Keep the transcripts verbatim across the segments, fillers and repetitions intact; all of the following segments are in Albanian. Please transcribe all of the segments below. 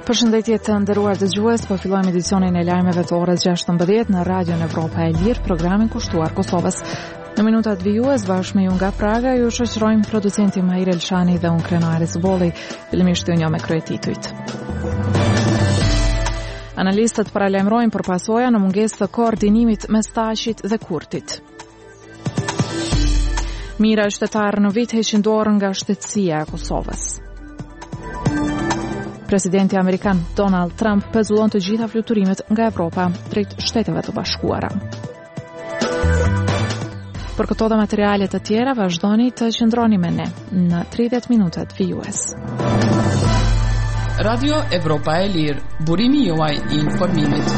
Përshëndetje të nderuar dëgjues, po fillojmë edicionin e lajmeve të orës gjashtëmbëdhjetë në Radion Evropa e Lirë, programin kushtuar Kosovës. Në minutat vijues bashkë me ju nga Praga ju shoqërojmë producenti Mahir Elshani dhe unë Krenari Zbolli. Fillimisht ju njoh me kryetitujt. Analistët paralajmërojnë për pasoja në mungesë të koordinimit mes Taqit dhe Kurtit. Mira shtetarë në vit heqin dorën nga shtetësia e Kosovës. Presidenti amerikan Donald Trump pezullon të gjitha fluturimet nga Evropa drejt Shteteve të Bashkuara. Për këto dhe materialet të tjera vazhdoni të qëndroni me ne në tridhjetë minutat vijues. Radio Evropa e Lirë, burimi juaj i informimit.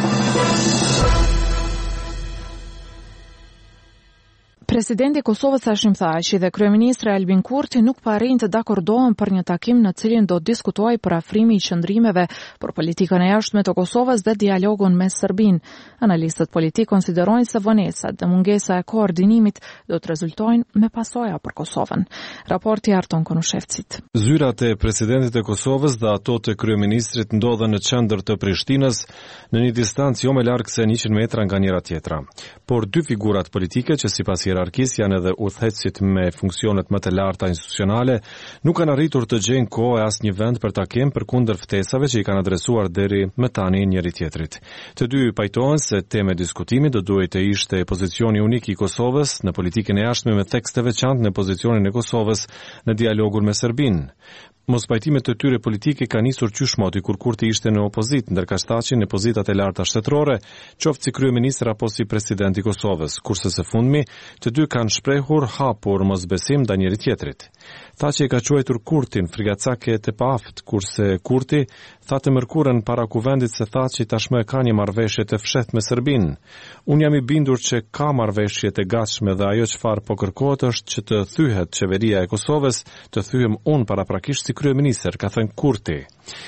Presidenti i Kosovës Hashim Thaçi dhe kryeministri Albin Kurti nuk po arrin të dakordohen për një takim në cilin do diskutojë për afrimin e qëndrimeve për politikën e jashtme të Kosovës dhe dialogun me Serbinë. Analistët politik konsiderojnë se vonesat dhe mungesa e koordinimit do të rezultojnë me pasoja për Kosovën. Raporti Arton Konushevcit. Zyrat e presidentit të Kosovës dhe ato të kryeministrit ndodhen në qendër të Prishtinës në një distancë jo më larg se njëqind metra nga njëra tjetra. Por dy figurat politike që sipas hierarkisë janë edhe udhëheqësit me funksionet më të larta institucionale, nuk kanë arritur të gjejnë kohë as një vend për takim përkundër ftesave që i kanë adresuar deri më tani njëri tjetrit. Të dy pajtohen se tema e diskutimit do duhet të ishte pozicioni unik i Kosovës në politikën e jashtme me tekst të veçantë në pozicionin e Kosovës në dialogun me Serbinë. Mospajtimet të tyre politike ka nisur qyshmoti kur Kurti ishte në opozit, ndërka Thaçi në pozitat e larta shtetërore, qoftë si kryeministër apo si president i Kosovës, kurse së fundmi të dy kanë shprehur hapur mosbesim ndaj njëri tjetrit. Thaçi e ka quajtur Kurtin frigacake të paaft, kurse Kurti tha të mërkurën para kuvendit se Thaçi tashmë ka një marrëveshje të fshehtë me Serbinë. Unë jam i bindur që ka marrëveshje të gatshme dhe ajo çfarë po kërkohet është që të thyhet qeveria e Kosovës, të thyhem unë paraprakisht si kryeministër, ka thënë Kurti.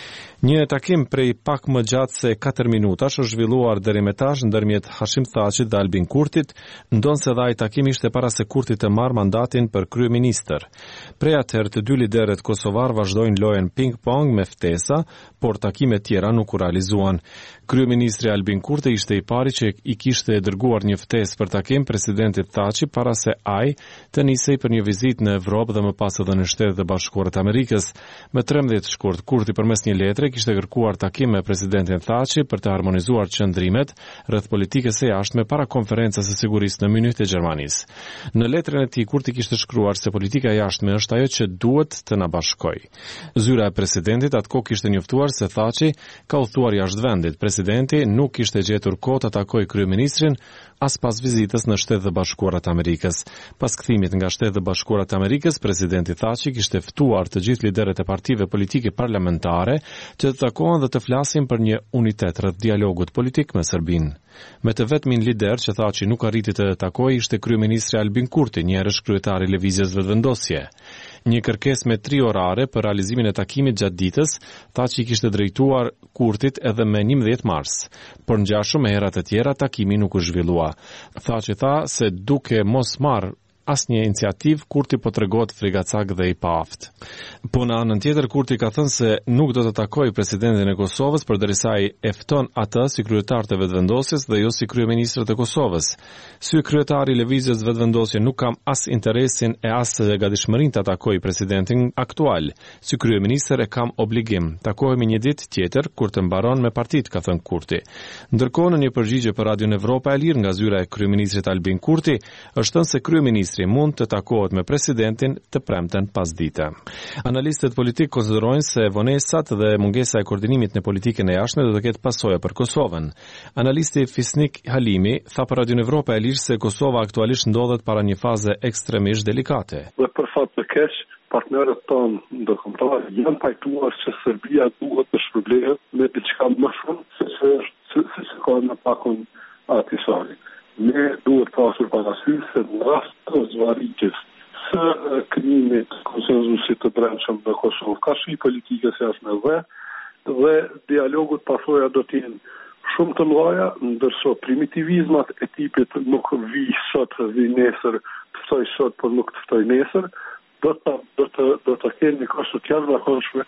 Një takim prej pak më gjatë se katër minutash është zhvilluar deri më tash ndërmjet Hashim Thaçit dhe Albin Kurtit, ndonse dhe ai takim ishte para se Kurti të marrë mandatin për kryeministër. Prej atëherë të dy liderët kosovar vazhdojnë lojën ping-pong me ftesa, por takime tjera nuk u realizuan. Kryeministri Albin Kurti ishte i pari që i kishte dërguar një ftesë për takim presidentit Thaçi para se ai të nisej për një vizitë në Evropë dhe më pas edhe në Shtetet e Bashkuara të Amerikës. Me trembëdhjetë shkurt, Kurti përmes një letre kishte kërkuar takim me presidentin Thaçi për të harmonizuar qëndrimet rreth politikës së jashtme para konferencës së sigurisë në Munich të Gjermanisë. Në letrën e tij Kurti kishte shkruar se politika e jashtme është ajo që duhet të na bashkojë. Zyra e presidentit atko kishte njoftuar se Thaçi ka udhëtuar jashtë vendit. Presidenti nuk kishte gjetur kohë të takojë kryeministrin as pas vizitës në Shtetet e Bashkuara të Amerikës. Pas kthimit nga Shtetet e Bashkuara të Amerikës, presidenti Thaçi kishte ftuar të gjithë liderët e partive politike parlamentare që të takohen dhe të flasin për një unitet rreth dialogut politik me Serbinë. Me të vetmin lider që Thaçi nuk arriti të takojë ishte kryeministri Albin Kurti, një herësh kryetari i lëvizjes vetëvendosje. Një kërkesë me tri orare për realizimin e takimit gjatë ditës, Thaçi kishte drejtuar Kurtit edhe me njëmbëdhjetë mars. Por ngjashëm me herat e tjera takimi nuk u zhvillua. Thaçi tha se duke mos marrë asnjë iniciativë, Kurti po tregohet frigacak dhe i paaft. Po në anën tjetër Kurti ka thënë se nuk do të takojë presidentin e Kosovës përderisa ai e fton atë si kryetar të vetëvendosjes dhe jo si kryeministër të Kosovës. Si kryetari i lëvizjes vetëvendosje nuk kam as interesin e as gatishmërinë të takojë presidentin aktual. Si kryeministër e kam obligim. Takohemi një ditë tjetër kur të mbaron me partitë, ka thënë Kurti. Ndërkohë në një përgjigje për Radion Evropa e Lirë nga zyra e kryeministrit Albin Kurti, është thënë se kryeministri mund të takohet me presidentin të premten pasdite. Analistët politik konsiderojnë se vonesat dhe mungesa e koordinimit në politikën e jashtme do të ketë pasoja për Kosovën. Analisti Fisnik Halimi tha për Radion Evropa e Lirë se Kosova aktualisht ndodhet para një faze ekstremisht delikate. Dhe për fat të keq, partnerët tonë ndërkombëtar janë pajtuar se Serbia duhet të shpërblehet me diçka më shumë se se se ka në pakun atisari. Ne duhet pasur parasysh se në rast të zvarritjes së krijimit konsenzusit të brendshëm në Kosovë, ka shi politikës jashtme dhe dhe dialogut pasoja do të jenë shumë të mëdha, ndërsa primitivizmat e tipit nuk vi sot, vi nesër, të ftoj sot, por nuk të ftoj nesër, do të do të do të kenë një kohë të jashtëzakonshme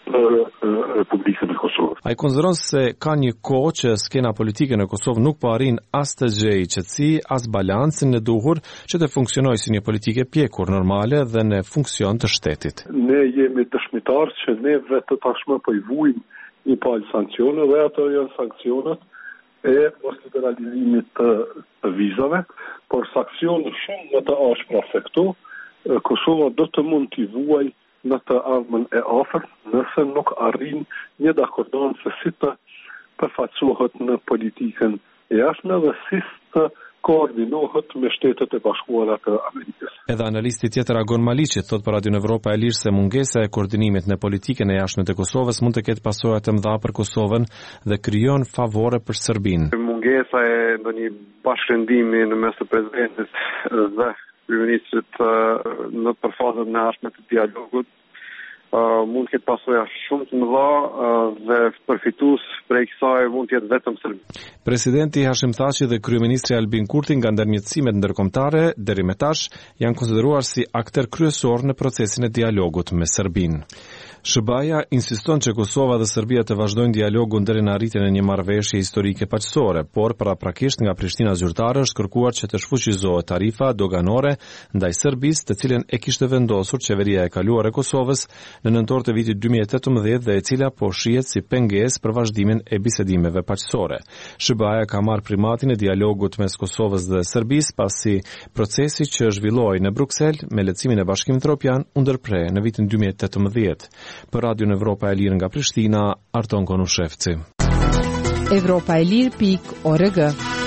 për Republikën e Kosovës. Ai konsideron se ka një kohë që skena politike në Kosovë nuk po arrin as të gjejë qetësi, as balancin e duhur që të funksionojë si një politike pjekur normale dhe në funksion të shtetit. Ne jemi dëshmitar që ne vetë tashmë po i vujmë një palë sankcione dhe ato janë sankcionet e mos liberalizimit të, të vizave, por sankcione shumë më të ashpra se këto, Kosova do të mund t'i vuaj në të ardhmen e afërt, nëse nuk arrin një dakordon se si të përfaqësohet në politikën e jashtme dhe si të koordinohet me Shtetet e Bashkuara të Amerikës. Edhe analisti tjetër Agon Maliqi thot për Radio Evropa e Lirë se mungesa e koordinimit në politikën e jashtme të Kosovës mund të ketë pasoja të mëdha për Kosovën dhe krijon favore për Serbinë. Mungesa e ndonjë bashkëndimi në mes të presidentit dhe kryeministrit në përfazën e jashtme të dialogut Uh, mund të ketë pasoja shumë të mëdha uh, dhe përfitues prej kësaj mund të jetë vetëm Serbia. Presidenti Hashim Thaçi dhe kryeministri Albin Kurti nga ndërmjetësimet ndërkombëtare deri më tash janë konsideruar si aktor kryesor në procesin e dialogut me Serbinë. S B A-ja insiston që Kosova dhe Serbia të vazhdojnë dialogun deri në arritjen e një marrëveshje historike paqësore, por paraprakisht nga Prishtina zyrtare është kërkuar që të shfuqizohet tarifa doganore ndaj Serbisë, të cilën e kishte vendosur qeveria e kaluar e Kosovës në nëntor të vitit dy mijë e tetëmbëdhjetë dhe e cila po shihet si pengesë për vazhdimin e bisedimeve paqësore. S B A-ja ka marrë primatin e dialogut mes Kosovës dhe Serbisë pasi procesi që zhvilloi në Bruksel me lehtësimin e Bashkimit Evropian u ndërprer në vitin dy mijë e tetëmbëdhjetë. Për Radio Evropa e Lirë nga Prishtina, Arton Konushevci. Evropa e Lirë pik org.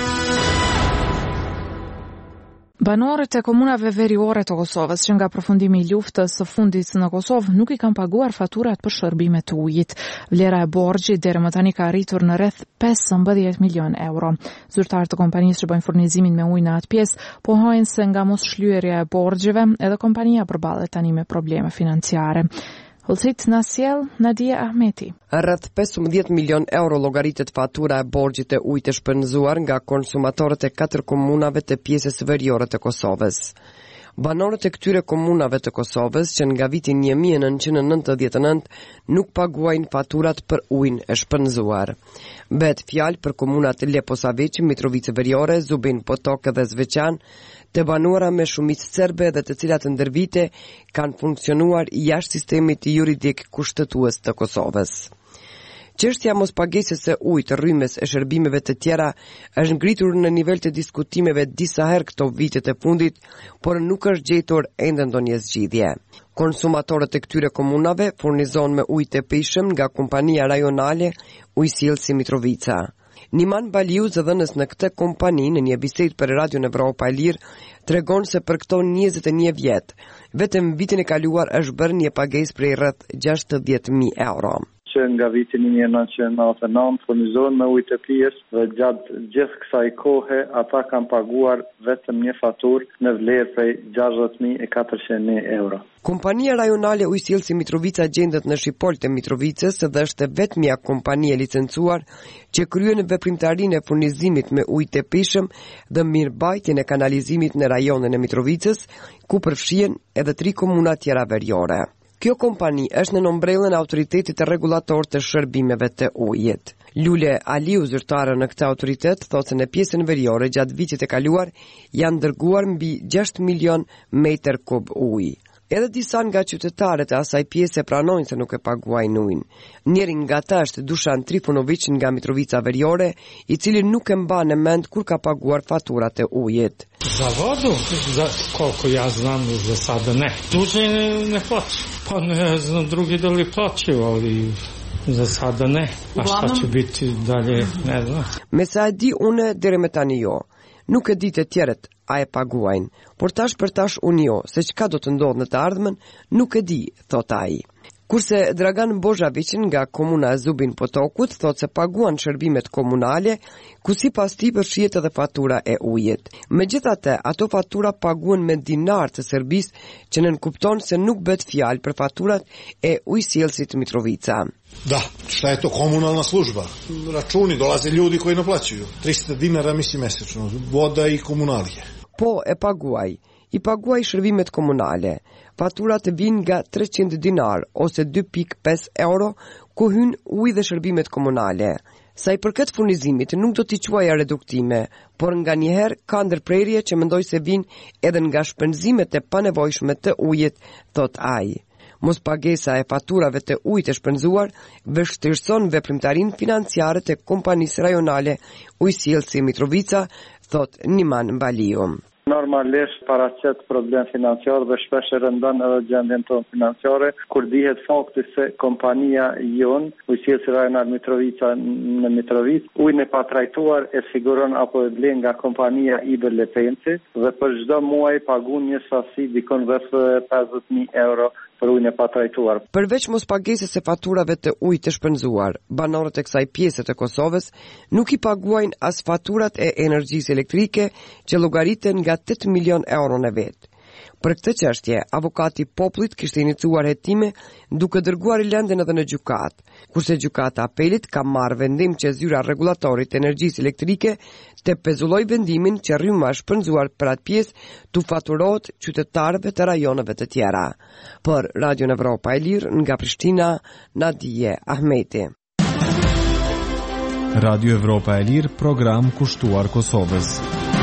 Banorët e komunave veriore të Kosovës që nga përfundimi i luftës së fundit në Kosovë nuk i kanë paguar faturat për shërbimet të ujit. Vlera e borxhit deri më tani ka arritur në rreth pesëmbëdhjetë milion euro. Zyrtarët e kompanisë që bëjnë furnizimin me ujë në atë pjesë pohojnë se nga mosshlyerja e borxheve edhe kompania përballet tani me probleme financiare. Hulsit na sjell Nadia Ahmeti. Rreth pesëmbëdhjetë milion euro llogaritet fatura e borxhit të ujit të shpenzuar nga konsumatorët e katër komunave të pjesës veriore të Kosovës. Banorët e këtyre komunave të Kosovës që nga viti një mijë e nëntëqind e nëntëdhjetë e nëntë nuk paguajnë faturat për ujin e shpenzuar. Bet fjalë për komunat Leposavić, Mitrovica Veriore, Zubin Potok dhe Zveçan, të banuara me shumicë serbe dhe të cilat ndër vite kanë funksionuar jashtë sistemit juridik kushtetues të Kosovës. Çështja mospagesës së ujit, rrymës e shërbimeve të tjera është ngritur në nivel të diskutimeve disa herë këto vitet e fundit, por nuk është gjetur ende ndonjë zgjidhje. Konsumatorët e këtyre komunave furnizohen me ujë të pijshëm nga kompania rajonale Ujësillësi Mitrovica. Niman Baliu, zëdhënës në këtë kompani, në një bisedë për Radio Evropa e Lirë, tregon se për këto njëzet e një vjet, vetëm vitin e kaluar është bërë një pagesë prej rreth gjashtëdhjetë mijë euro. Që nga viti një mijë e nëntëqind e nëntëdhjetë e nëntë furnizohen me ujë të pijës dhe gjatë gjithë kësaj kohe ata kanë paguar vetëm një faturë në vlerë prej gjashtëdhjetë mijë e katërqind mijë euro. Kompania rajonale Ujësillësi Mitrovica gjendet në Shipol të Mitrovicës dhe është vetmja kompani e licencuar që kryen veprimtarinë e furnizimit me ujë të pijshëm dhe mirëmbajtjen e kanalizimit në rajonin e Mitrovicës, ku përfshihen edhe tri komuna tjera veriore. Kjo kompani është në nombrellën e autoritetit rregullator të shërbimeve të ujit. Lule Aliu, zyrtare në këtë autoritet, thotë se në pjesën veriore gjatë vitit e kaluar janë dërguar mbi gjashtë milion metër kub ujë. Edhe disa nga qytetarët e asaj pjese pranojnë se nuk e paguajnë ujin. Njëri nga ata është Dušan Trifunović nga Mitrovica Veriore, i cili nuk e mban në mend kur ka paguar faturat e ujit. Za vodu, za koliko ja znam za sada ne. Duže ne plaću. Pa ne znam, drugi da li plaćaju, ali za sada ne. A šta će biti dalje, ne znam. Me sa e di une deri me tani jo. Nuk e di të tjerët a e paguajnë, por tash për tash unë jo, se çka do të ndodhë në të ardhmen, nuk e di, thot ai. Kurse Dragan Božavić nga komuna e Zubin Potokut thot se paguan shërbimet komunale, ku sipas tij përfshihet edhe fatura e ujit. Megjithatë, ato fatura paguhen me dinar të Serbisë, që nënkupton se nuk bëhet fjalë për faturat e Ujësillësit Mitrovica. Da, šta je to komunalna služba? Računi, dolaze ljudi koji naplaćuju. tristo dinara misli mesečno, voda i komunalije. Po, e paguaj. i paguaj shërbimet komunale. Faturat vinë nga treqind dinar ose dy pikë pesë euro, ku hyn ujë dhe shërbimet komunale. Sa i përket furnizimit, nuk do t'i quaja reduktime, por nga njëherë ka ndërprerje që mendoj se vinë edhe nga shpenzimet e panevojshme të ujit, thot ai. Mos pagesa e faturave të ujit e shpenzuar vështirëson veprimtarinë financiare të kompanisë rajonale Ujësjellësi Mitrovica, thot Niman Baliu. Normalisht paraqet problem financiar dhe shpesh e rëndon edhe gjendjen tonë financiare, kur dihet fakti se kompania jon, Ujësjellësi Rajonal Mitrovica në Mitrovicë, ujin e patrajtuar e siguron apo e blen nga kompania Iber Lepenci dhe për çdo muaj pagun një sasi dikon rreth pesëdhjetë mijë euro për ujin e patrajtuar. Përveç mos pagesës e faturave të ujit të shpenzuar, banorët e kësaj pjese të Kosovës nuk i paguajnë as faturat e energjisë elektrike që llogariten nga tetë milion euro në vetë. Për këtë çështje, avokati i popullit kishte iniciuar hetime duke dërguar lëndën edhe në gjykat, kurse gjykata apelit ka marrë vendim që zyra rregullatorit të energjisë elektrike të pezulloj vendimin që rryma shpenzuar për atë pjesë tu faturohet qytetarëve të rajoneve të tjera. Për Radio Evropa e Lirë nga Prishtina, Nadije Ahmeti. Radio Evropa e Lirë, program kushtuar Kosovës.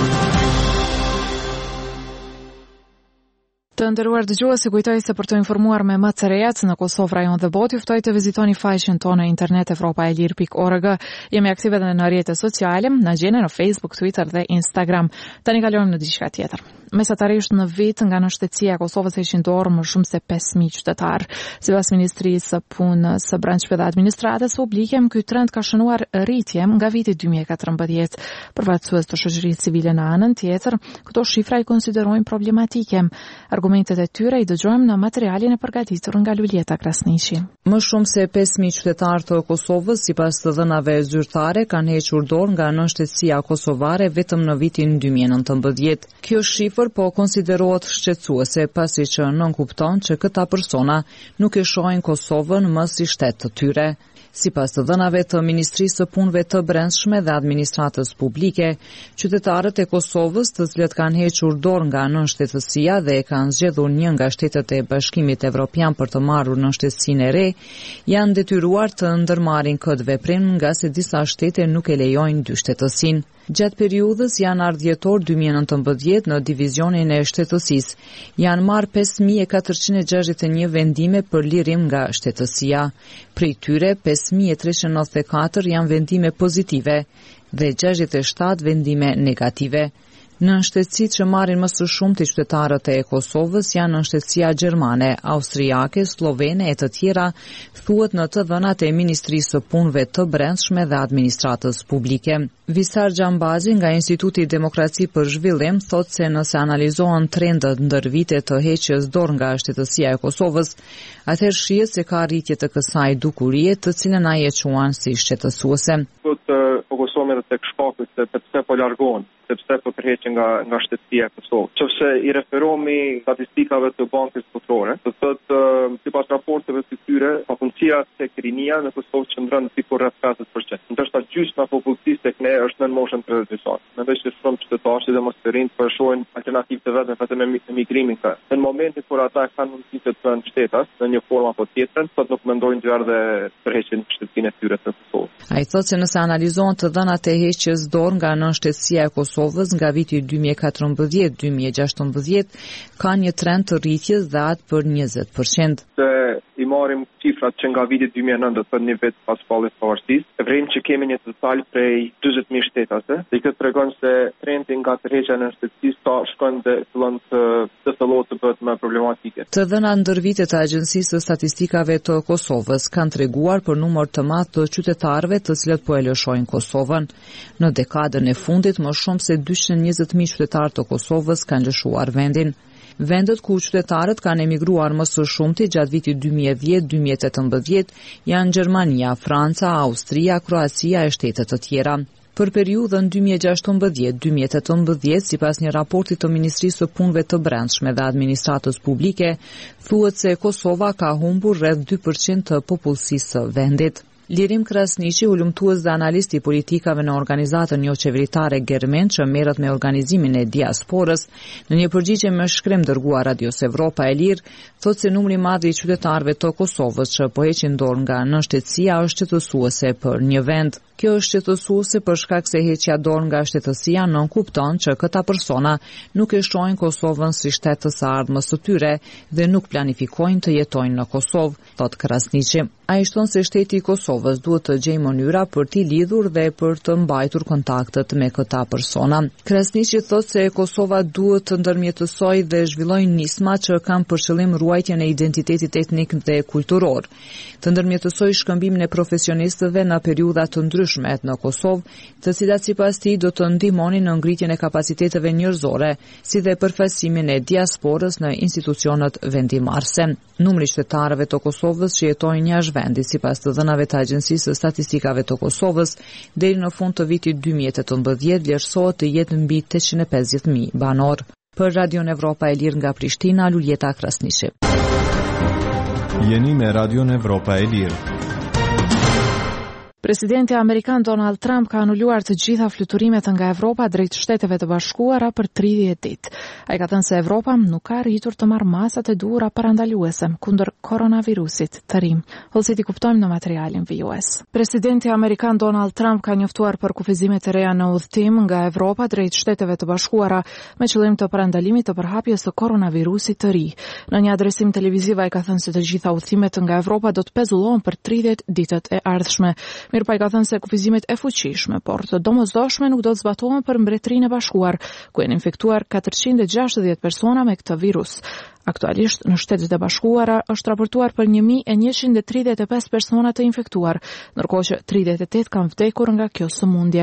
Të nderuar dëgjuesi, kujtoj se për të informuar me më të rejat në Kosovë, rajon dhe botë, ju ftoj të vizitoni faqen tonë në internet evropa e lirë pikë org. Jemi aktive edhe në rrjetet sociale, na gjeni në Facebook, Twitter dhe Instagram. Tani kalojmë në diçka tjetër. Mesatarisht në vit nga nënshtetësia e Kosovës ishin dorë më shumë se pesë mijë qytetar. Sipas Ministrisë së Punës së Brendshme dhe Administratës Publike, ky trend ka shënuar rritje nga viti dy mijë e katërmbëdhjetë. Përfaqësues të shoqërisë civile në anën tjetër, këto shifra i konsiderojnë problematike. Argumentet e tyre i dëgjojmë në materialin e përgatitur nga Lulieta Krasniqi. Më shumë se pesë mijë qytetarë të Kosovës, sipas të dhënave zyrtare, kanë hequr dorë nga nënshtetësia kosovare vetëm në vitin dy mijë e nëntëmbëdhjetë. Kjo shifër po konsiderohet shqetësuese, pasi që nënkupton që këta persona nuk e shohin Kosovën më si shtet të tyre. Sipas të dhënave të Ministrisë së Punëve të Brendshme dhe Administratës Publike, qytetarët e Kosovës, të cilët kanë hequr dorë nga nënshtetësia dhe e kanë zgjedhur një nga shtetet e Bashkimit Evropian për të marrur nënshtetësinë e re, janë detyruar të ndërmarrin këtë veprim nga se disa shtete nuk e lejojnë dy shtetësinë. Gjatë periudhës janar dhjetor dy mijë e nëntëmbëdhjetë në divizionin e shtetësisë janë marrë pesë mijë e katërqind e gjashtëdhjetë e një vendime për lirim nga shtetësia. Prej tyre pesë mijë e treqind e nëntëdhjetë e katër janë vendime pozitive dhe gjashtëdhjetë e shtatë vendime negative. Nënshtetësitë që marrin më së shumti qytetarët e Kosovës janë nënshtetësia gjermane, austriake, slovene e të tjera, thuhet në të dhënat e Ministrisë së Punëve të Brendshme dhe Administratës Publike. Visar Xhambazi nga Instituti Demokraci për Zhvillim thotë se nëse analizohen trendet ndër vitet të heqjes dorë nga shtetësia e Kosovës, atëherë shihet se ka rritje të kësaj dukurie, të cilën ai e quan si shqetësuese. Fokusohemi edhe tek shkaku se pse po largohen, sepse po tërheqen nga nga shtetësia e Kosovës. Nëse i referohemi statistikave të Bankës Botërore, do thotë sipas raporteve të tyre, pafundësia tek rinia në Kosovë qëndron sikur rreth pesëdhjetë përqind. Ndërsa gjysma e popullsisë tek ne është nën moshën tridhjetë vjeçare. Mendoj se shumë qytetarë dhe mos të rinj po shohin alternativë të vetme vetëm me emigrimin ka. Në momentin kur ata kanë mundësi të bëjnë shtetas në një formë apo tjetrën, sot nuk mendojnë gjë dhe tërheqin shtetësinë e tyre të Kosovës. Ai thotë se nëse analizohen të dhënat e heqjes dorë nga nënshtetësia e Kosovës nga viti dy mijë e katërmbëdhjetë dy mijë e gjashtëmbëdhjetë, ka një trend të rritjes dhe atë për njëzet përqind. Se i marrim cifrat që nga viti dy mijë e nëntë, të një vit pas falljes së pavarësisë, e vrim që kemi një total prej dyzet mijë shtetase, dhe këtë tregon se trendi nga tërheqja e nënshtetësisë ta shkon dhe fillon të të thellohet të bëhet më problematike. Të dhënat ndër vitet të Agjencisë së Statistikave të Kosovës kanë treguar për numër të madh të qytetarëve të cilët po e lëshojnë Kosovën. Në dekadën e fundit, më shumë se dyqind e njëzet mijë qytetarë të Kosovës kanë lëshuar vendin. Vendet ku qytetarët kanë emigruar më së shumti gjatë vitit dy mijë e dhjetë dy mijë e tetëmbëdhjetë janë Gjermania, Franca, Austria, Kroacia e shtete të tjera. Për periudhën dy mijë e gjashtëmbëdhjetë dy mijë e tetëmbëdhjetë, sipas një raporti të Ministrisë së Punëve të Brendshme dhe Administratës Publike, thuhet se Kosova ka humbur rreth dy përqind të popullsisë së vendit. Lirim Krasniqi, ulëmtues dhe analist i politikave në organizatën jo qeveritare Germen që merret me organizimin e diasporës, në një përgjigje me shkrim dërguar Radios Evropa e Lirë, thotë se numri i madh i qytetarëve të Kosovës që po heqin dorë nga nënshtetësia është shqetësuese për një vend. Kjo është shqetësuese për shkak se heqja dorë nga shtetësia nënkupton që këta persona nuk e shohin Kosovën si shtet të së ardhmës së tyre dhe nuk planifikojnë të jetojnë në Kosovë, thotë Krasniqi. Ai shton se shteti i Kosovës duhet të gjejë mënyra për t'i lidhur dhe për të mbajtur kontaktet me këta persona. Krasniqi thotë se Kosova duhet të ndërmjetësojë dhe zhvillojë nisma që kanë për qëllim ruajtjen e identitetit etnik dhe kulturor, të ndërmjetësojë shkëmbimin e profesionistëve në periudha të ndryshme në Kosovë, të cilat sipas tij do të ndihmonin në ngritjen e kapaciteteve njerëzore, si dhe përfaqësimin e diasporës në institucionet vendimarrëse. Numri i qytetarëve të Kosovës që jetojnë jashtë vendit sipas të dhënave të Agjencisë së Statistikave të Kosovës, deri në fund të vitit dy mijë e tetëmbëdhjetë vlerësohet të jetë mbi tetëqind e pesëdhjetë mijë banor. Për Radion Evropa e Lirë nga Prishtina, Luljeta Krasniqi. Jeni me Radion Evropa e Lirë. Presidenti Amerikan Donald Trump ka anuluar të gjitha fluturimet nga Evropa drejt Shteteve të Bashkuara për tridhjetë ditë. Ai ka thënë se Evropa nuk ka arritur të marrë masat e duhura parandaluese kundër koronavirusit të ri. Ose ti kuptojmë në materialin V O S. Presidenti Amerikan Donald Trump ka njoftuar për kufizimet e reja në udhëtim nga Evropa drejt Shteteve të Bashkuara me qëllim të parandalimit të përhapjes së koronavirusit të ri. Në një adresim televiziv ai ka thënë se të gjitha udhëtimet nga Evropa do të pezullohen për tridhjetë ditët e ardhshme. Mirë pa i ka thënë se kufizimet e fuqishme, por të domosdoshme nuk do të zbatohen për Mbretërinë e Bashkuar, ku janë infektuar katërqind e gjashtëdhjetë persona me këtë virus. Aktualisht, në Shtetet e Bashkuara është raportuar për një mijë e njëqind e tridhjetë e pesë persona të infektuar, ndërkohë që tridhjetë e tetë kanë vdekur nga kjo sëmundje.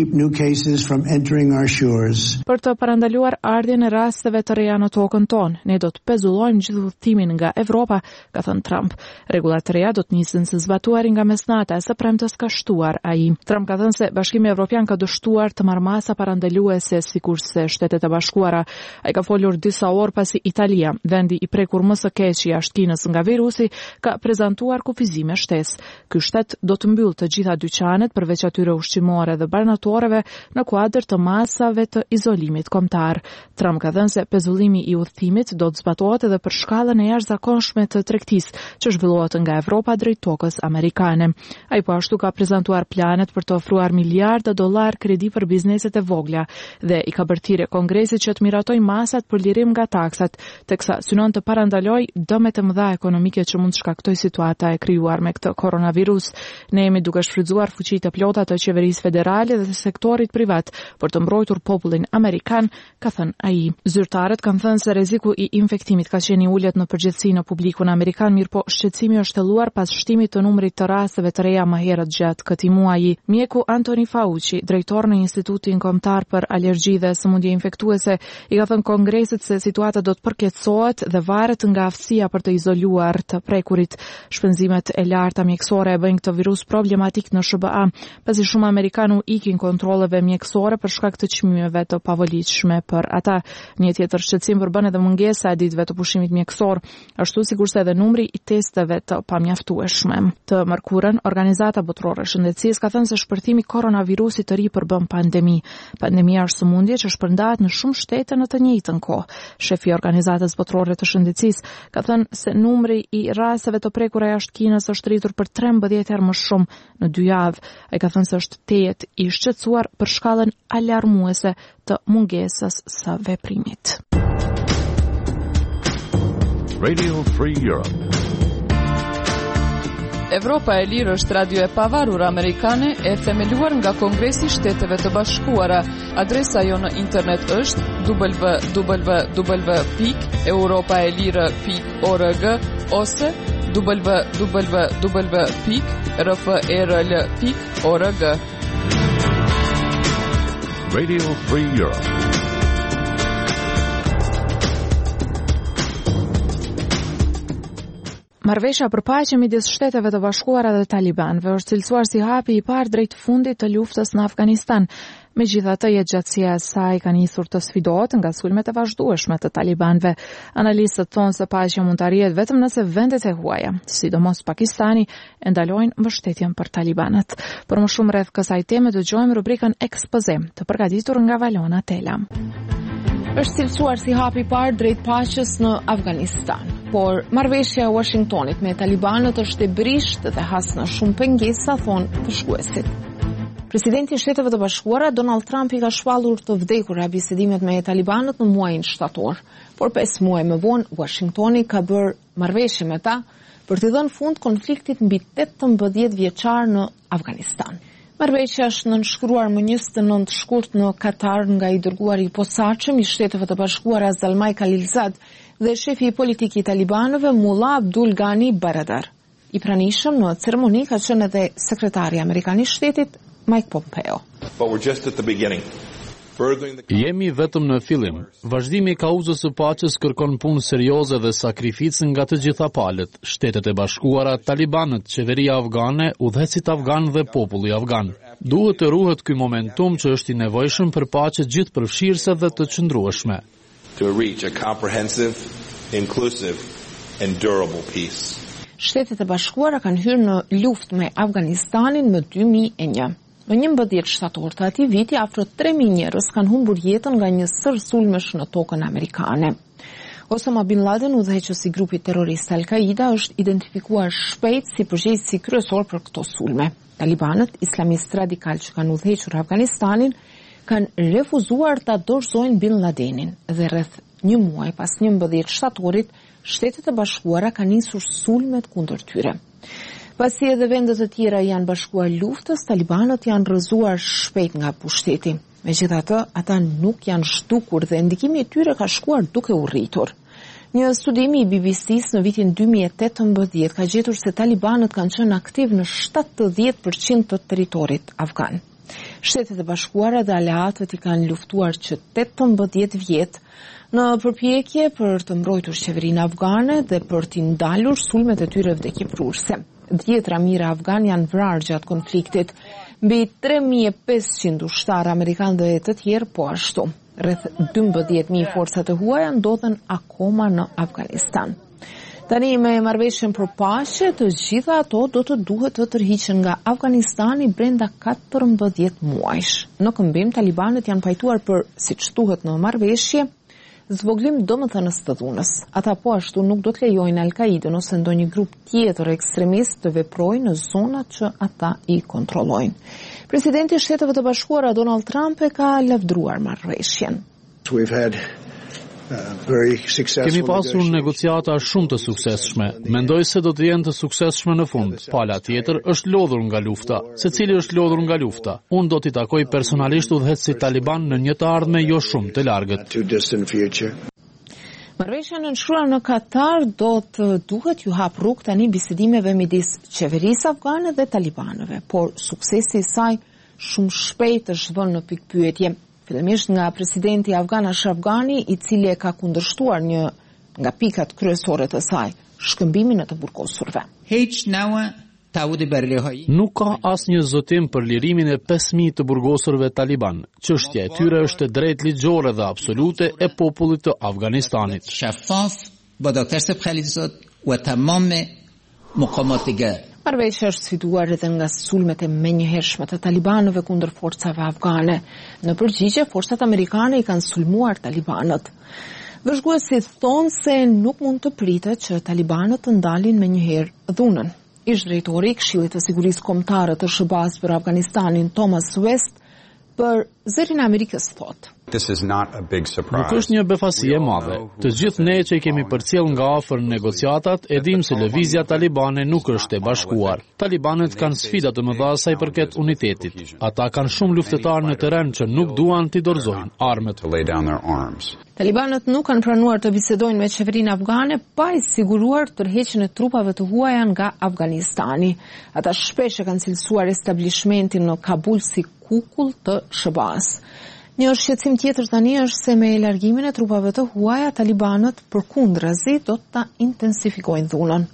Për të parandaluar ardhjen e rasteve të reja në tokën tonë, ne do të pezullojmë gjithë udhëtimin nga Evropa, ka thënë Trump. Rregullat të reja do të nisin së zbatuari nga mesnata e së premtes ka shtuar ai. Trump ka thënë se Bashkimi Evropian ka dështuar të marrë masa parandaluese sikurse Shtetet e Bashkuara. Ai ka folur disa orë pasi Italia, vendi i prekur më së keqi jashtë Kinës nga virusi, ka prezantuar kufizime shtesë. Ky shtet do të mbyll të gjitha dyqanet përveç atyre ushqimore dhe banatoreve në kuadër të masave të izolimit kombëtar. Trump ka thënë se pezullimi i udhëtimit do të zbatohet edhe për shkallën e jashtëzakonshme të tregtisë që zhvillohet nga Evropa drejt tokës amerikane. Ai po ashtu ka prezantuar planet për të ofruar miliarda dollar kredi për bizneset e vogla dhe i ka bërë thirrje Kongresit që të miratojë masat për lirim nga taksat, teksa synon të parandaloj dëmet e mëdha ekonomike që mund të shkaktoj situata e krijuar me këtë koronavirus. Ne jemi duke shfrytzuar fuqitë e plota të qeverisë federale dhe të sektorit privat për të mbrojtur popullin amerikan, ka thënë ai. Zyrtarët kanë thënë se rreziku i infektimit ka qenë i ulët në përgjithësi në publikun amerikan, mirëpo shqetësimi është thelluar pas shtimit të numrit të rasteve të reja më herët gjatë këtij muaji. Mjeku Anthony Fauci, drejtor në Institutin Kombëtar për Alergji dhe Sëmundje Infektuese, i ka thënë Kongresit se situata do të përkeçohet dhe varet nga aftësia për të izoluar të prekurit. Shpenzimet e larta mjekësore e bëjnë këtë virus problematik në S B A, pasi shumë amerikanë ikin kontrolleve mjekësore për shkak të çmimeve të pavolitshme për ata. Një tjetër shqetësim përbën edhe mungesa e ditëve të pushimit mjekësor, ashtu sikurse edhe numri i testeve të pamjaftueshme. Të mërkurën, Organizata Botërore e Shëndetësisë ka thënë se shpërthimi koronavirusit të ri përbën pandemi. Pandemia është sëmundje që shpërndahet në shumë shtete në të njëjtën kohë. Shefi i Organizatës Botërore të Shëndetësisë ka thënë se numri i rasteve të prekura jashtë Kinës është rritur për trembëdhjetë herë më shumë në dy javë. Ai ka thënë se është tejet i shqetësuar për shkallën alarmuese të mungesës së veprimit. Radio Free Europe. Evropa e Lirë është radio e pavarur amerikane e themeluar nga Kongresi i Shteteve të Bashkuara. Adresa jo në internet është w w w pikë europaelire pikë org ose w w w pikë r f e r l pikë org. Radio Free Europe. Marrëveshja për paqe midis Shteteve të Bashkuara dhe talibanëve është cilësuar si hapi i parë drejt fundit të luftës në Afganistan. Megjithatë, jetëgjatësia e saj ka nisur të sfidohet nga sulmet e vazhdueshme të talibanëve. Analistët thonë se paqja mund të arrihet vetëm nëse vendet e huaja, sidomos Pakistani, e ndalojnë mbështetjen për talibanët. Për më shumë rreth kësaj teme dëgjojmë rubrikën Ekspoze, të përgatitur nga Valona Tela. Është cilësuar si hapi i parë drejt paqes në Afganistan, por marrëveshja e Washingtonit me talibanët është e brisht dhe has në shumë pengesa, thonë të shkuesit. Presidenti i Shteteve të Bashkuara Donald Trump i ka shpallur të vdekura bisedimet me talibanët në muajin shtator, por pesë muaj më vonë Washingtoni ka bërë marrëveshje me ta për të dhënë fund konfliktit mbi tetëmbëdhjetë vjeçar në Afganistan. Marrëveshja është nënshkruar më njëzet e nëntë shkurt në Katar nga i dërguari i posaçëm i Shteteve të Bashkuara Zalmay Khalilzad dhe shefi i politik i talibanëve Mullah Abdul Ghani Baradar. I pranishëm në ceremoni ka qenë edhe sekretari amerikan i shtetit Mike Pompeo. Jemi vetëm në fillim. Vazhdimi i kauzës së paqes kërkon punë serioze dhe sakrificë nga të gjitha palët, Shtetet e Bashkuara, talibanët, qeveria afgane, udhëhecit afgan dhe populli afgan. Duhet të ruhet ky momentum që është i nevojshëm për paqe gjithëpërfshirëse dhe të qëndrueshme. To reach a comprehensive, inclusive and durable peace. Shtetet e Bashkuara kanë hyrë në luftë me Afganistanin më dy mijë e një. Në njëmbëdhjetë shtator të atij viti, afro tre mijë njerëz kanë humbur jetën nga një sër sulmesh në tokën amerikane. Osama Bin Laden, udhëheqësi i grupit terrorist Al-Qaida, është identifikuar shpejt si përgjegjësi kryesor për këto sulme. Talibanët, islamistë radikal që kanë udhëhequr Afganistanin, kanë refuzuar ta dorëzojnë Bin Ladenin dhe rreth një muaj pas njëmbëdhjetë shtatorit, Shtetet e Bashkuara kanë nisur sulmet kundër tyre. Pasi edhe vendet e tjera janë bashkuar luftës, talibanët janë rrëzuar shpejt nga pushteti. Megjithatë, ata nuk janë shtukur dhe ndikimi i tyre ka shkuar duke u rritur. Një studim i B B C-s në vitin dy mijë e tetëmbëdhjetë ka gjetur se talibanët kanë qenë aktiv në shtatëdhjetë përqind të territorit afgan. Shtetet e Bashkuara dhe aleatët i kanë luftuar që tetëmbëdhjetë vjet në përpjekje për të mbrojtur qeverinë afgane dhe për t'i ndalur sulmet e tyre vdekjeprurse. Dhjetra mijëra afgan janë vrarë gjatë konfliktit, mbi tre mijë e pesëqind ushtarë amerikanë dhe të tjerë po ashtu. Rreth dymbëdhjetë mijë forca të huaja ndodhen akoma në Afganistan. Tani me marrëveshjen për paqe, të gjitha ato do të duhet të tërhiqen nga Afganistani brenda katërmbëdhjetë muajsh. Në këmbim, talibanët janë pajtuar për, siç thuhet në marrëveshje, zvoglim domethënës të dhunës. Ata po ashtu nuk do të lejojnë Al-Qaidën ose ndonjë grup tjetër ekstremist të veprojnë në zonat që ata i kontrollojnë. Presidenti i Shteteve të Bashkuara Donald Trump e ka lavdruar marrëveshjen. Kemi pasur negociata shumë të suksesshme. Mendoj se do të jenë të suksesshme në fund. Pala tjetër është lodhur nga lufta. Secili është lodhur nga lufta. Unë do t'i takoj personalisht udhëheqësit taliban në një të ardhme jo shumë të largët. Marrëveshja nënshkruar në Katar do të duhet ju hap rrugë tani bisedimeve midis qeverisë afgane dhe talibanëve, por suksesi i saj shumë shpejt është vënë në pikpyetje. Fillimisht nga presidenti afgan Ashraf Ghani, i cili e ka kundërshtuar një nga pikat kryesore të saj, shkëmbimin e të burgosurve. Nuk ka asnjë zotim për lirimin e pesë mijë të burgosurve taliban. Çështja e tyre është e drejtë ligjore dhe absolute e popullit të Afganistanit. Marrëveshja është sfiduar edhe nga sulmet e menjëhershme të talibanëve kundër forcave afgane. Në përgjigje, forcat amerikane i kanë sulmuar talibanët. Vëzhguesit thonë se nuk mund të pritet që talibanët të ndalin menjëherë dhunën. Ish drejtori i Këshillit të Sigurisë Kombëtare të S B A-s për Afganistanin, Thomas West, për Zërin e Amerikës thotë: Nuk është një befasi e madhe. Të gjithë ne që kemi përcjell nga afër negociatat e dim se lëvizja talibane nuk është e bashkuar. Talibanët kanë sfida të mëdha sa i përket unitetit. Ata kanë shumë luftëtarë në terren që nuk duan t'i dorëzojnë armët. Talibanët nuk kanë pranuar të bisedojnë me qeverinë afgane pa i siguruar tërheqjen e trupave të huaja nga Afganistani. Ata shpesh e kanë cilësuar establishmentin në Kabul si kukull të S B A-s. Një shqetësim tjetër tani është se me largimin e trupave të huaja, talibanët përkundrazi do ta intensifikojnë dhunën.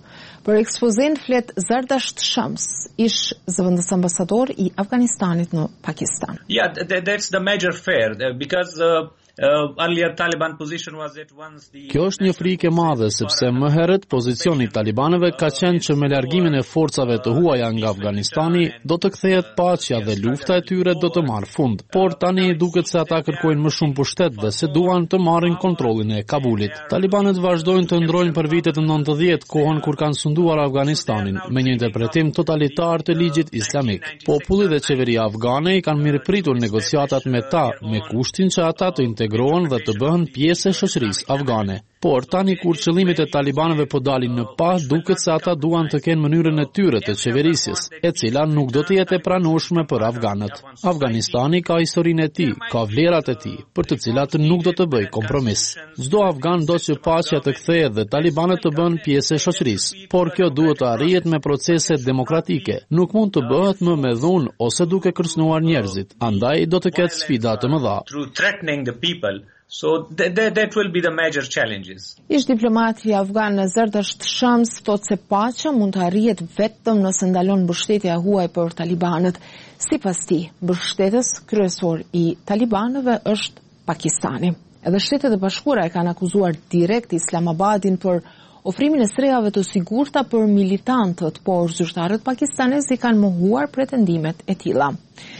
Për ekspozin flet Zardash Shams, ish zëvendës ambasador I Afganistanit në Pakistan. Yeah, th- that's the major fear because uh, Uh, earlier Taliban position was that once the Kjo është një frikë e madhe sepse më herët pozicioni I talibanëve ka qenë që me largimin e forcave të huaja nga Afganistani do të kthehet paqja dhe lufta e tyre do të marrë fund. Por tani duket se ata kërkojnë më shumë pushtet dhe se duan të marrin kontrollin e Kabulit. Talibanët vazhdojnë të ndrojnë për vitet nëntëdhjetë, kohën kur kanë sunduar Afganistanin me një interpretim totalitar të ligjit islamik. Populli dhe qeveria afgane I kanë mirëpritur negociatat me ta me kushtin që ata të integrohen dhe të bëhen pjesë e shoqërisë afgane. Por tani kur qëllimet e talibanëve po dalin në pa, duket se ata duan të kenë mënyrën e tyre të qeverisjes, e cila nuk do të jetë e pranueshme për afganët. Afganistani ka historinë e tij, ka vlerat e tij, për të cilat nuk do të bëj kompromis. Çdo afgan do që paqja të kthehet dhe talibanët të bëhen pjesë e shoqërisë, por kjo duhet të arrihet me procese demokratike. Nuk mund të bëhet më me dhunë ose duke kërcënuar njerëzit. Andaj do të ketë sfida të mëdha. So that, that, that will be the major challenges. Ish diplomati afgan Zardash Shams thot se paqja mund të arrihet vetëm nëse ndalon mbështetja e huaj për talibanët. Sipas tij, mbështetës kryesor I talibanëve është Pakistani. Edhe Shtetet e Bashkuara e kanë akuzuar direkt Islamabadin për ofrimin e strehave të sigurta për militantët, por zyrtarët pakistanez I kanë mohuar pretendimet e tilla.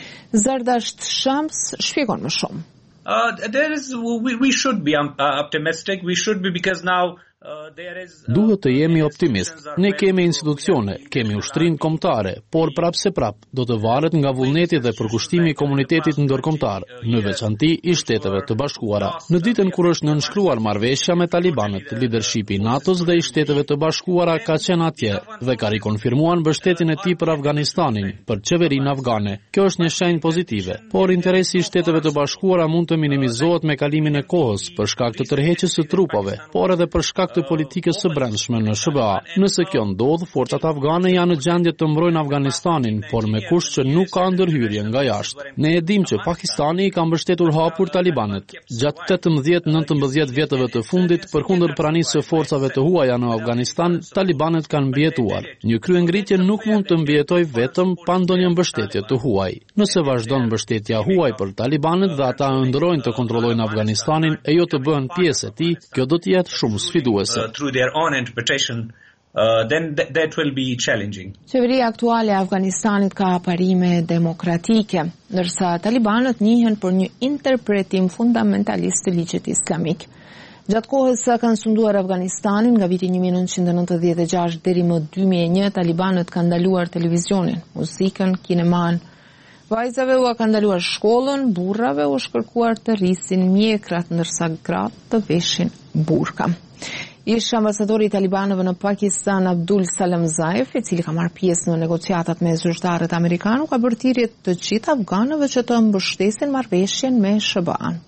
Zardash Shams shpjegon më shumë. Uh, there is, we, we should be um, uh, optimistic. We should be because now uh, there is. Uh, Duhet të jemi optimist. Ne kemi institucione, kemi ushtrinë kombëtare, por prapë se prapë do të varet nga vullneti dhe përkushtimi I komunitetit ndërkombëtar, në veçanti I Shteteve të Bashkuara. Në ditën kur është nënshkruar marrëveshja me talibanët, leadershipi I NATO-s dhe I Shteteve të Bashkuara ka qenë atje dhe ka rikonfirmuar mbështetjen e tij për Afganistanin, për qeverinë afgane. Kjo është një shenjë pozitive, por interesi I Shteteve të Bashkuara mund të minimizohet me kalimin e kohës për shkak të tërheqjes së trupave, por edhe për shkak të politikës së brendshme në S B A. Nëse kjo ndodh, forcat afgane janë në gjendje të mbrojnë Afganistanin, por me kusht që nuk ka ndërhyrje nga jashtë. Ne e dim që Pakistani I ka mbështetur hapur talibanët. Gjatë tetëmbëdhjetë nëntëmbëdhjetë vjetëve të fundit, përkundër pranisë së forcave të huaja në Afganistan, talibanët kanë mbijetuar. Një kryengritje nuk mund të mbijetojë vetëm pa ndonjë mbështetje të huaj. Nëse vazhdon mbështetja huaj për talibanët dhe ata ëndrrojnë të kontrollojnë Afganistanin e jo të bëhen pjesë e tij, kjo do të jetë shumë sfiduese. Uh, through their own interpretation, uh, then th- that will be challenging. Qeveria aktuale e Afganistanit ka parime demokratike, ndërsa talibanët njihen për një interpretim fundamentalist të ligjit islamik. Gjatë kohës sa kanë sunduar Afganistanin nga viti një mijë nëntëqind e nëntëdhjetë e gjashtë deri më dy mijë e një, talibanët kanë ndaluar televizionin, muzikën, kineman. Vajzave u ka ndaluar shkollën, burrave u shkërkuar të rrisin mjekrat, ndërsa gratë të veshin burka. Ish ambasadori I talibanëve në Pakistan Abdul Salam Zaev, I cili ka marrë pjesë në negociatat me zyrtarët amerikanë, ka bërë thirrje të gjithë afganëve që të mbështesin marrëveshjen me S B A-n.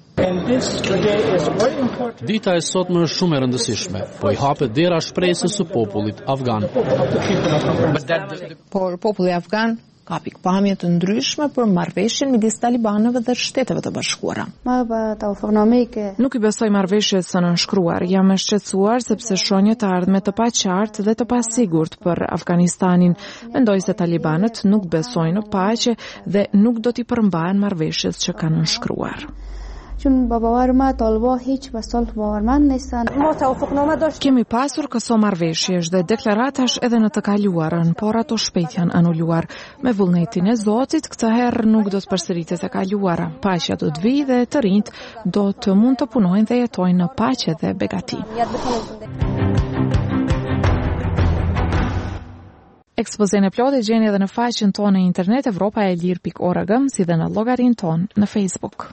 Dita e sotme është shumë e rëndësishme, po I hapet dera shpresës së popullit afgan. Por populli afgan ka pikpamje të ndryshme për marrëveshjen midis talibanëve dhe Shteteve të Bashkuara. Nuk I besoj marrëveshjes së nënshkruar. Jam e shqetësuar sepse shoh një të ardhme të paqartë dhe të pasigurt për Afganistanin. Mendoj se talibanët nuk besojnë në paqe dhe nuk do t'i përmbahen marrëveshjes që kanë nënshkruar. Kemi pasur këso marrëveshjesh dhe deklaratash edhe në të kaluarën, por ato shpejt janë anuluar. Me vullnetin e Zotit, këtë herë nuk do të përsëritet e kaluara. Paqja do të vijë dhe të rinjt do të mund të punojnë dhe jetojnë në paqe dhe begati. Ekspozën e plotë gjeni edhe në faqen tonë në internet evropa e lirë pikë org, si dhe në llogarinë tonë në Facebook.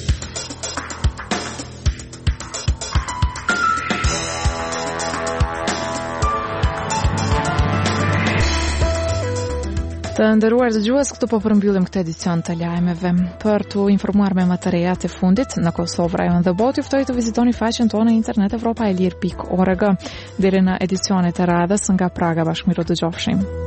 Të nderuar dëgjues, këtu po përmbyllim këtë edicion të lajmeve. Për t'u informuar me më të rejat e fundit në Kosovë, rajon dhe botë, ju ftoj të vizitoni faqen tonë në internet evropa e lirë pikë org. Deri në edicionet e radhës nga Praga, bashkëmiru dëgjofshim.